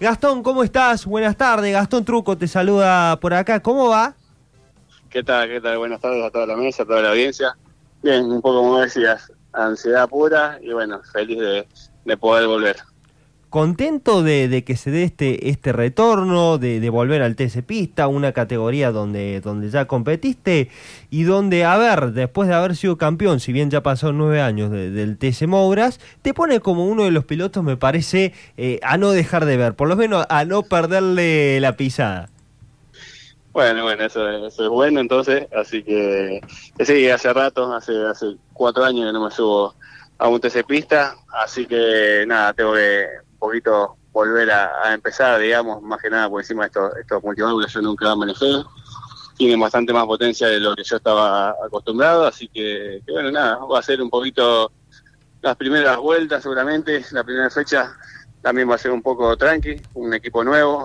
Gastón, ¿cómo estás? Buenas tardes. Gastón Truco te saluda por acá. ¿Cómo va? ¿Qué tal? Buenas tardes a toda la mesa, a toda la audiencia. Bien, un poco como decías, ansiedad pura y bueno, feliz de poder volver. Contento de que se dé este retorno, de volver al TC Pista, una categoría donde ya competiste y donde, a ver, después de haber sido campeón, si bien ya pasó 9 años del TC Mouras, te pone como uno de los pilotos, me parece, a no dejar de ver, por lo menos a no perderle la pisada. Bueno, eso es bueno entonces, así que sí, hace rato, hace 4 años que no me subo a un TC Pista, así que nada, tengo que un poquito volver a empezar, digamos, más que nada por encima de estos multiválvulas yo nunca manejé, tienen bastante más potencia de lo que yo estaba acostumbrado, así que bueno, nada, va a ser un poquito las primeras vueltas seguramente, la primera fecha también va a ser un poco tranqui, un equipo nuevo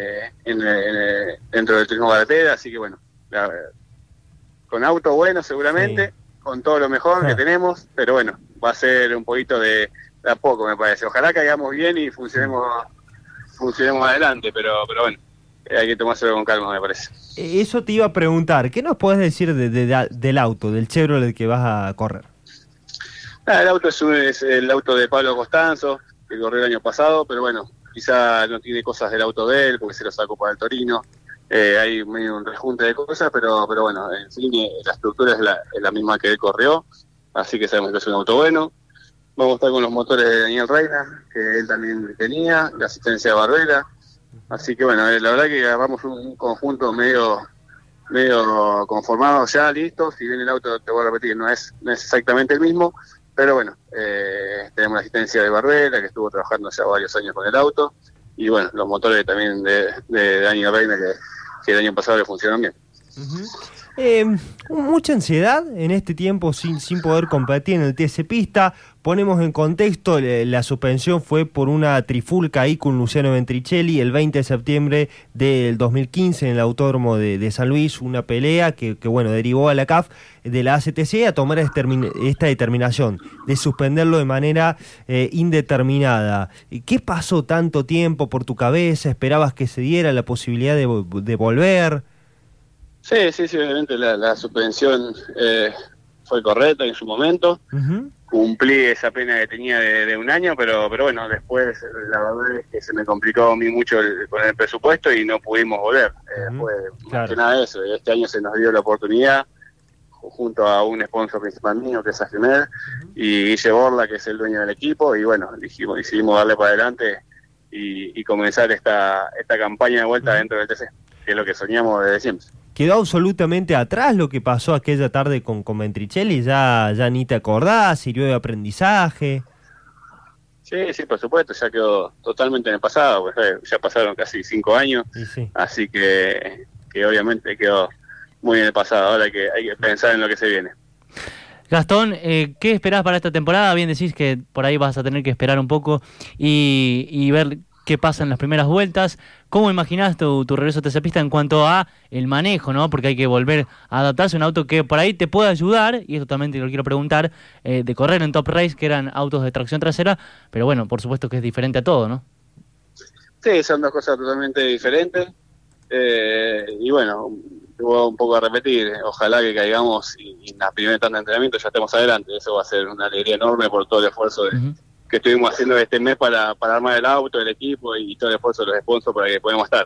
dentro del turismo carretera, así que bueno, con auto bueno seguramente, sí, con todo lo mejor que tenemos, pero bueno, va a ser un poquito de a poco me parece. Ojalá caigamos bien y funcionemos adelante, pero bueno, hay que tomárselo con calma me parece. Eso te iba a preguntar, ¿qué nos podés decir del auto, del Chevrolet que vas a correr? El auto es el auto de Pablo Costanzo, que corrió el año pasado, pero bueno, quizá no tiene cosas del auto de él, porque se lo sacó para el Torino. Hay medio un rejunte de cosas, pero bueno, en fin, la estructura es la misma que él corrió, así que sabemos que es un auto bueno. Vamos a estar con los motores de Daniel Reina, que él también tenía, la asistencia de Barbera. Así que bueno, la verdad que agarramos un conjunto medio conformado ya, listo. Si bien el auto, te voy a repetir, no es exactamente el mismo, pero bueno, tenemos la asistencia de Barbera, que estuvo trabajando ya varios años con el auto, y bueno, los motores también de Daniel Reina, que el año pasado le funcionaron bien. Mucha ansiedad en este tiempo sin poder competir en el TC Pista. Ponemos en contexto, la suspensión fue por una trifulca ahí con Luciano Ventricelli el 20 de septiembre del 2015 en el Autódromo de San Luis, una pelea que bueno, derivó a la CAF de la ACTC a tomar esta determinación de suspenderlo de manera indeterminada. ¿Qué pasó tanto tiempo por tu cabeza? ¿Esperabas que se diera la posibilidad de volver? Sí, obviamente la suspensión fue correcta en su momento. Uh-huh. Cumplí esa pena que tenía de 1 año, pero bueno, después la verdad es que se me complicó a mí mucho con el presupuesto y no pudimos volver. Uh-huh. Fue más que nada eso. Este año se nos dio la oportunidad junto a un sponsor principal mío, que es Afimer, uh-huh, y Guille Borla, que es el dueño del equipo, y bueno, decidimos darle para adelante y comenzar esta campaña de vuelta, uh-huh, dentro del TC, que es lo que soñamos desde siempre. ¿Quedó absolutamente atrás lo que pasó aquella tarde con Ventricelli? ¿Ya ni te acordás? ¿Sirvió de aprendizaje? Sí, por supuesto, ya quedó totalmente en el pasado, pues, ya pasaron casi 5 años, sí. Así que obviamente quedó muy en el pasado, ahora hay que pensar en lo que se viene. Gastón, ¿qué esperás para esta temporada? Bien decís que por ahí vas a tener que esperar un poco y ver qué pasa en las primeras vueltas. ¿Cómo imaginás tu regreso a TC Pista en cuanto a el manejo, ¿no? Porque hay que volver a adaptarse a un auto que por ahí te puede ayudar, y eso también te lo quiero preguntar, de correr en Top Race, que eran autos de tracción trasera, pero bueno, por supuesto que es diferente a todo, ¿no? Sí, son dos cosas totalmente diferentes, y bueno, voy un poco a repetir, ojalá que caigamos y en la primera tanda de entrenamiento ya estemos adelante, eso va a ser una alegría enorme por todo el esfuerzo que estuvimos haciendo este mes para armar el auto, el equipo y todo el esfuerzo de los sponsors para que podamos estar.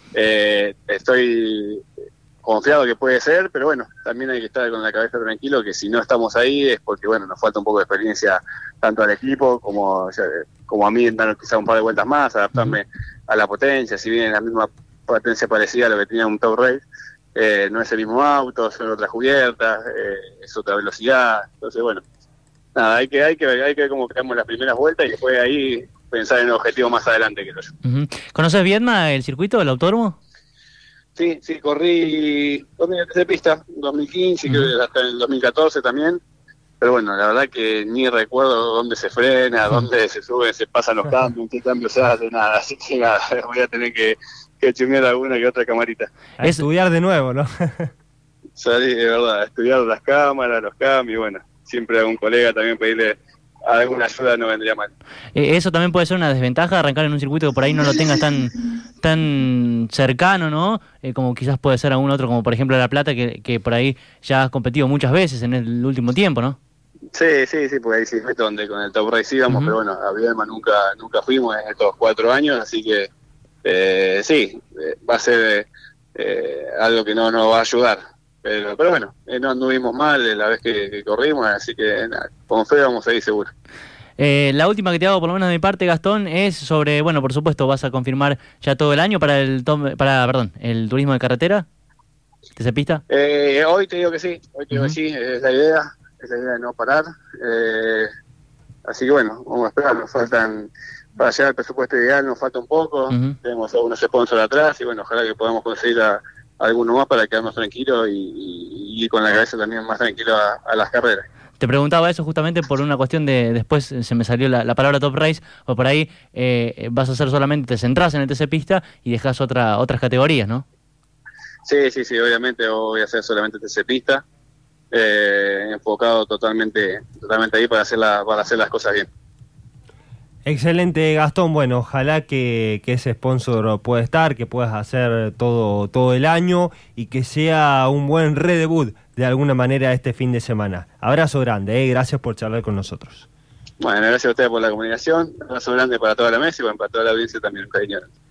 Estoy confiado que puede ser, pero bueno, también hay que estar con la cabeza tranquilo, que si no estamos ahí es porque bueno, nos falta un poco de experiencia tanto al equipo como a mí, en dar quizá un par de vueltas más, adaptarme a la potencia, si bien es la misma potencia parecida a lo que tenía un Top Race, no es el mismo auto, son otras cubiertas, es otra velocidad, entonces bueno, nada, hay que ver cómo quedamos las primeras vueltas y después ahí pensar en el objetivo más adelante, creo yo. Uh-huh. ¿Conoces bien el circuito del autódromo? Sí, corrí en TC Pista, 2015, creo que hasta en el 2014 también, pero bueno, la verdad que ni recuerdo dónde se frena, dónde se sube, se pasan los cambios, qué cambios se hace, nada, así que nada, voy a tener que chumear alguna que otra camarita. A estudiar de nuevo, ¿no? Salí, de verdad, a estudiar las cámaras, los cambios, bueno. Siempre a un colega también pedirle alguna ayuda no vendría mal. Eso también puede ser una desventaja, arrancar en un circuito que por ahí no lo tengas tan cercano, ¿no? Como quizás puede ser algún otro, como por ejemplo La Plata, que por ahí ya has competido muchas veces en el último tiempo, ¿no? Sí, porque ahí sí es donde con el Top Race íbamos, pero bueno, a Viedma nunca fuimos en estos 4 años, así que va a ser algo que no nos va a ayudar. Pero bueno, no anduvimos mal la vez que corrimos, así que nada, con fe vamos a ir seguro. La última que te hago, por lo menos de mi parte, Gastón, es sobre, bueno, por supuesto, vas a confirmar ya todo el año para el turismo de carretera, TC Pista. Hoy te digo que sí, que sí, es la idea de no parar. Así que bueno, vamos a esperar, para llegar al presupuesto ideal nos falta un poco, tenemos algunos sponsors atrás y bueno, ojalá que podamos conseguir a alguno más para quedarnos tranquilos y con la cabeza también más tranquilo a las carreras. Te preguntaba eso justamente por una cuestión de, después se me salió la palabra Top Race, o por ahí vas a hacer solamente, te centrás en el TC Pista y dejás otras categorías, ¿no? Sí, obviamente voy a hacer solamente TC Pista, enfocado totalmente ahí para hacer las cosas bien. Excelente, Gastón. Bueno, ojalá que ese sponsor pueda estar, que puedas hacer todo el año y que sea un buen redebut de alguna manera este fin de semana. Abrazo grande, gracias por charlar con nosotros. Bueno, gracias a ustedes por la comunicación, un abrazo grande para toda la mesa y bueno, para toda la audiencia también, un cariño.